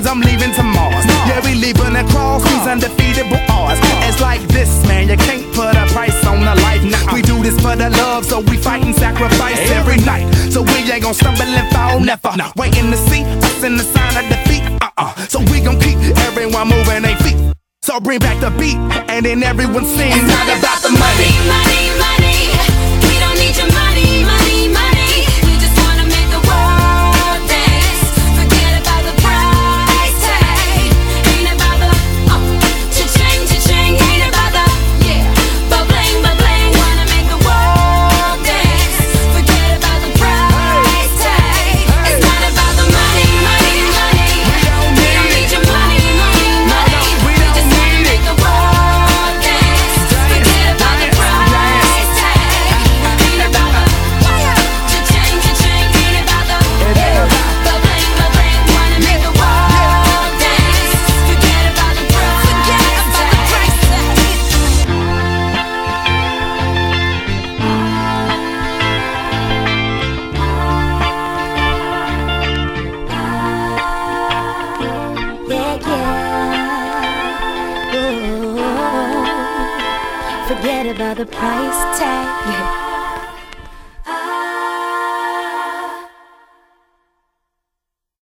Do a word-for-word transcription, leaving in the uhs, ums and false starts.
cause I'm leaving to Mars. Yeah, we leaving across these undefeatable odds. It's like this, man, you can't put a price on a life. Nah, we do this for the love, so we fight and sacrifice every night. So we ain't gon' stumble and fall, never. Waiting to see us in the sign of defeat. Uh-uh. So we gon' keep everyone moving their feet. So bring back the beat, and then everyone sings. It's not about the money, money, money. We don't need your money, money, money. We just wanna make the world dance. Forget about the price tag. Ain't about the uh, cha-ching, cha-ching. Ain't about the yeah, ba-bling, ba-bling. Wanna make the world dance. Forget about the price tag. It's not about the money, money, money. We don't need your money, money, money. We just wanna make the world dance. Forget about the price tag. Ain't about the cha-ching, cha-ching. Ain't about the ba-bling, ba-bling. Wanna make the world dance. Forget about the price Yeah, yeah. Ooh. Forget about the price tag.